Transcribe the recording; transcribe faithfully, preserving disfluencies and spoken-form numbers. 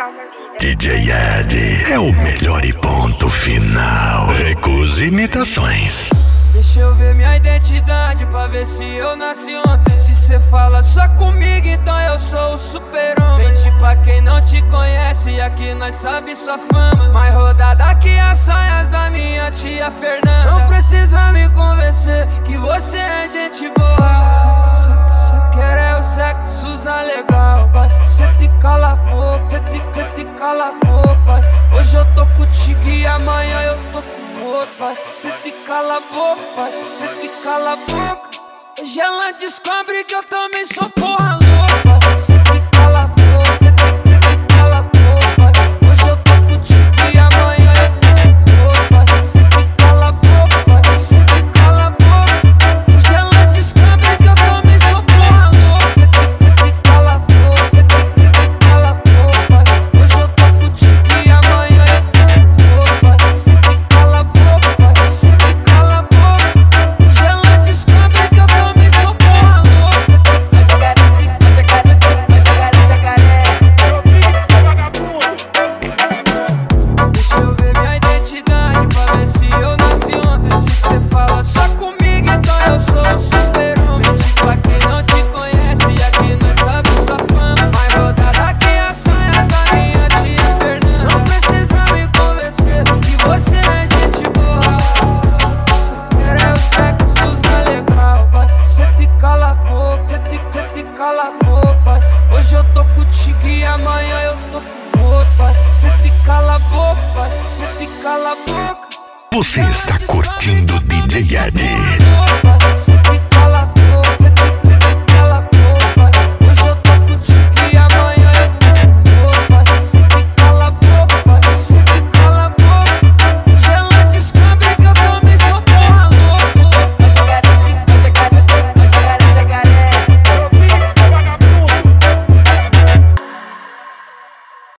Calma Vida. D J Ed é o melhor e ponto final. Recusa imitações. Deixa eu ver minha identidade pra ver se eu nasci ontem. Se cê fala só comigo, então eu sou o super-homem. Mente pra quem não te conhece, aqui nós sabe sua fama. Mais rodada que as saias da minha tia Fernanda. Não precisa me convencer que você é gente boa. Quero é o sexo usar legal, vai. Cê te cala a boca, cê te, cê te cala a boca, vai. Hoje eu tô contigo e amanhã eu tô com outro, vai. Cê te cala a boca, vai. Cê te cala a boca. Hoje ela descobre que eu também sou porra louca, vai. Cê te cala a boca, cê te, cê te cala a boca, vai. Hoje eu tô contigo e amanhã eu tô com outro, vai. Cê te cala a boca, vai. Cê te cala a boca. Hoje ela descobre que eu também sou porra louca. Cê te cala a boca, cê te cala a boca, vai. Hoje eu tô contigo e amanhã eu tô com outro, vai. Cê te cala a boca, vai. Cê te cala a boca. Hoje ela descobre que eu também sou porra louca. Vai jogar, vai jogar, vai jogar, jacaré. Deixa eu ver minha identidade pra ver se eu nasci ontem. Se cê fala só comigo, então eu sou o super-homem. Mente pra quem não te conhece, aqui nós sabe sua fama. Mais rodada que a saia da minha tia Fernanda. Não precisa me convencer que você é gente boa. Quero é o sexo usar legal, vai. Cê te cala a boca, cê te, cê te cala a boca, vai. Hoje eu tô contigo e amanhã eu tô com outro, vai. Cê te cala a boca, vai. Cê te cala a boca. Você está curtindo D J Ed. Cê te